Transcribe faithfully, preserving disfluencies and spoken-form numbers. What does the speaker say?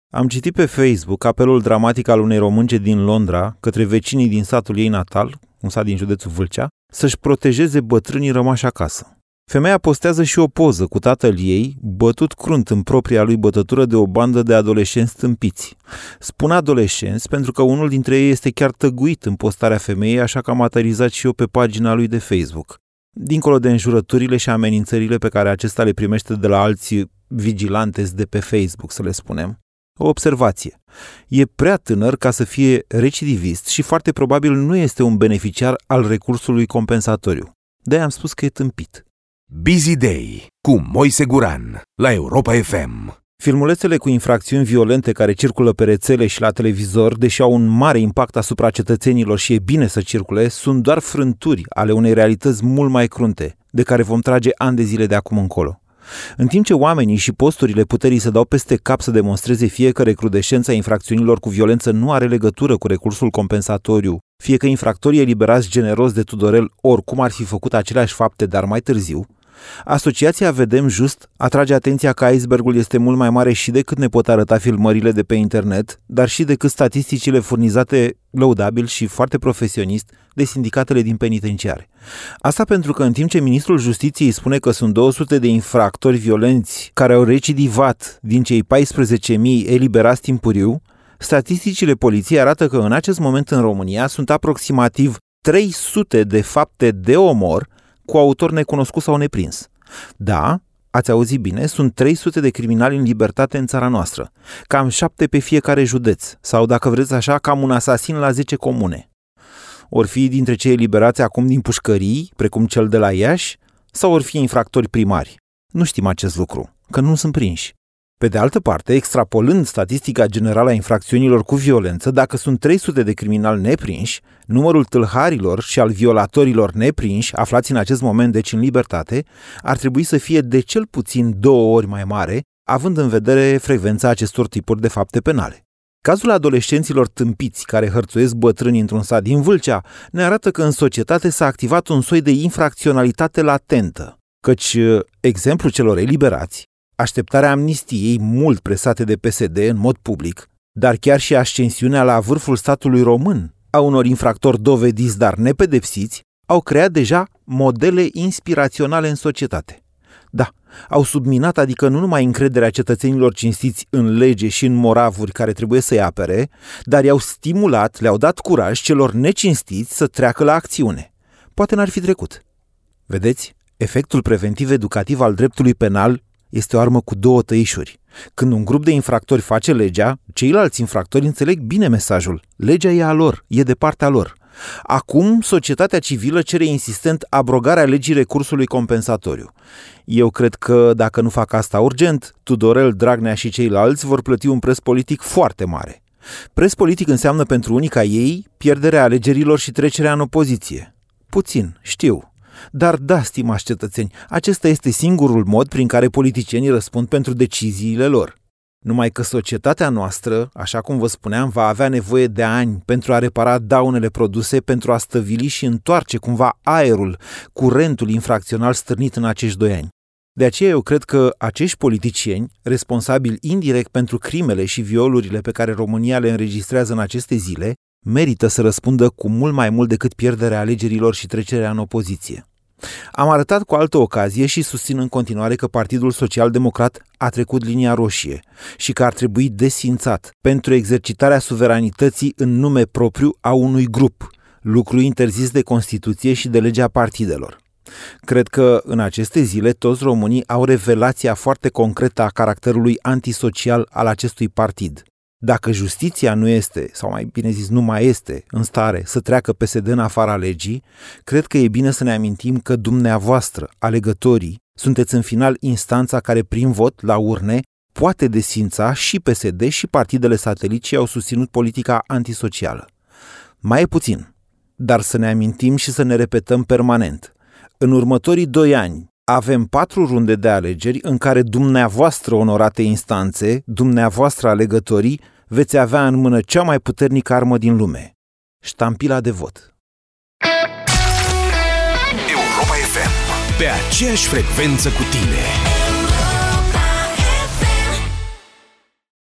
Am citit pe Facebook apelul dramatic al unei românce din Londra către vecinii din satul ei natal, un sat din județul Vâlcea, să-și protejeze bătrânii rămași acasă. Femeia postează și o poză cu tatăl ei, bătut crunt în propria lui bătătură de o bandă de adolescenți tâmpiți. Spun adolescenți pentru că unul dintre ei este chiar tăguit în postarea femeii, așa că am aterizat și eu pe pagina lui de Facebook. Dincolo de înjurăturile și amenințările pe care acesta le primește de la alții vigilantes de pe Facebook, să le spunem, o observație. E prea tânăr ca să fie recidivist și foarte probabil nu este un beneficiar al recursului compensatoriu. De-aia am spus că e tâmpit. Busy Day cu Moise Guran la Europa F M. Filmulețele cu infracțiuni violente care circulă pe rețele și la televizor, deși au un mare impact asupra cetățenilor și e bine să circule, sunt doar frânturi ale unei realități mult mai crunte, de care vom trage ani de zile de acum încolo. În timp ce oamenii și posturile puterii se dau peste cap să demonstreze fie că recrudescența infracțiunilor cu violență nu are legătură cu recursul compensatoriu, fie că infractorii eliberați generos de Tudorel oricum ar fi făcut aceleași fapte, dar mai târziu, Asociația Vedem Just atrage atenția că icebergul este mult mai mare și decât ne pot arăta filmările de pe internet, dar și decât statisticile furnizate lăudabil și foarte profesionist de sindicatele din penitenciare. Asta pentru că în timp ce ministrul Justiției spune că sunt două sute de infractori violenți care au recidivat din cei paisprezece mii eliberați timpuriu, statisticile poliției arată că în acest moment în România sunt aproximativ trei sute de fapte de omor cu autor necunoscut sau neprins. Da, ați auzit bine, sunt trei sute de criminali în libertate în țara noastră, cam șapte pe fiecare județ, sau dacă vreți așa, cam un asasin la zece comune. Or fi dintre cei eliberați acum din pușcării, precum cel de la Iași, sau or fi infractori primari. Nu știm acest lucru, că nu sunt prinși. Pe de altă parte, extrapolând statistica generală a infracțiunilor cu violență, dacă sunt trei sute de criminali neprinși, numărul tâlharilor și al violatorilor neprinși, aflați în acest moment deci în libertate, ar trebui să fie de cel puțin două ori mai mare, având în vedere frecvența acestor tipuri de fapte penale. Cazul adolescenților tâmpiți care hărțuiesc bătrâni într-un sat din Vâlcea ne arată că în societate s-a activat un soi de infracționalitate latentă, căci exemplul celor eliberați, așteptarea amnistiei mult presate de P S D în mod public, dar chiar și ascensiunea la vârful statului român a unor infractori dovediți, dar nepedepsiți, au creat deja modele inspiraționale în societate. Da, au subminat, adică nu numai încrederea cetățenilor cinstiți în lege și în moravuri care trebuie să-i apere, dar i-au stimulat, le-au dat curaj celor necinstiți să treacă la acțiune. Poate n-ar fi trecut. Vedeți, efectul preventiv educativ al dreptului penal este o armă cu două tăișuri. Când un grup de infractori face legea, ceilalți infractori înțeleg bine mesajul. Legea e a lor, e de partea lor. Acum, societatea civilă cere insistent abrogarea legii recursului compensatoriu. Eu cred că, dacă nu fac asta urgent, Tudorel, Dragnea și ceilalți vor plăti un preț politic foarte mare. Preț politic înseamnă pentru unii ca ei pierderea alegerilor și trecerea în opoziție. Puțin, știu. Dar da, stimați cetățeni, acesta este singurul mod prin care politicienii răspund pentru deciziile lor. Numai că societatea noastră, așa cum vă spuneam, va avea nevoie de ani pentru a repara daunele produse, pentru a stăvili și întoarce cumva aerul, curentul infracțional stârnit în acești doi ani. De aceea eu cred că acești politicieni, responsabili indirect pentru crimele și violurile pe care România le înregistrează în aceste zile, merită să răspundă cu mult mai mult decât pierderea alegerilor și trecerea în opoziție. Am arătat cu altă ocazie și susțin în continuare că Partidul Social-Democrat a trecut linia roșie și că ar trebui desființat pentru exercitarea suveranității în nume propriu a unui grup, lucru interzis de Constituție și de legea partidelor. Cred că în aceste zile toți românii au revelația foarte concretă a caracterului antisocial al acestui partid. Dacă justiția nu este, sau mai bine zis nu mai este, în stare să treacă P S D în afara legii, cred că e bine să ne amintim că dumneavoastră, alegătorii, sunteți în final instanța care prin vot la urne poate desființa și P S D și partidele satelit ce au susținut politica antisocială. Mai e puțin, dar să ne amintim și să ne repetăm permanent. În următorii doi ani avem patru runde de alegeri în care dumneavoastră, onorate instanțe, dumneavoastră alegătorii, veți avea în mână cea mai puternică armă din lume, ștampila de vot. Europa F M, pe aceeași frecvență cu tine.